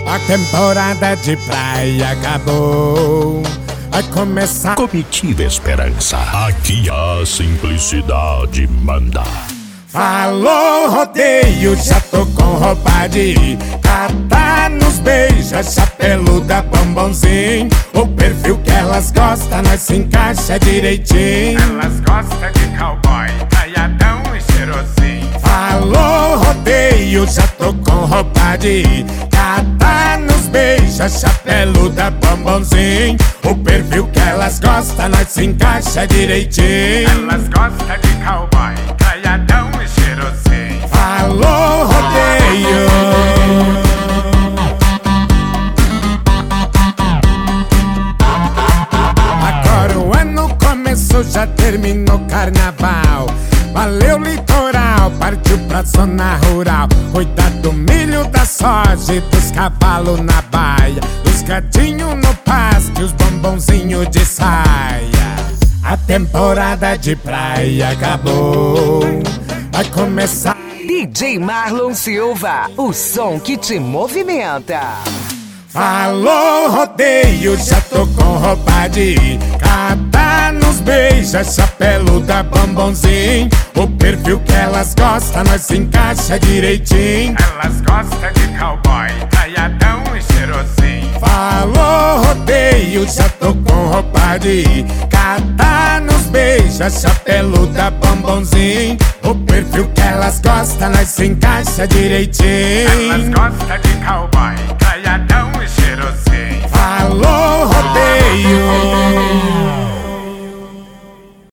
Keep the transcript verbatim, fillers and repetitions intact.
A temporada de praia acabou. Vai começar Comitiva Esperança. Aqui a simplicidade manda. Falou rodeio, já tô com roupa de ir. Catar nos beija, chapeluda, bombonzinho. O perfil que elas gostam, nós se encaixa direitinho. Elas gostam de cowboy, traiadão e cheirosinho. Falou rodeio, já tô com roupa de ir. Catar nos beija, chapeluda, bombonzinho. O perfil que elas gostam, nós se encaixa direitinho. Elas gostam de cowboy, traiadão e cheirosinho. Falou rodeio. Agora o ano começou, já terminou o carnaval. Valeu litoral, partiu pra zona rural. Cuidar do milho, da soja e dos cavalos na baia. Dos gatinhos no pasto e os bombonzinhos de saia. A temporada de praia acabou. Vai começar D J Marlon Silva, o som que te movimenta. Falou rodeio, já tô com roupa de ir. Catar nos beija, chapeluda, bombonzinho. O perfil que elas gostam, nós se encaixa direitinho. Elas gostam de cowboy, traiadão e cheirosinho. Falou rodeio, já tô com roupa de ir. Catar nos beija, chapeluda, bombonzinho. O perfil que elas gostam, nós se encaixa direitinho. Elas gostam de cowboy, traiadão e cheirosinho. Falou rodeio.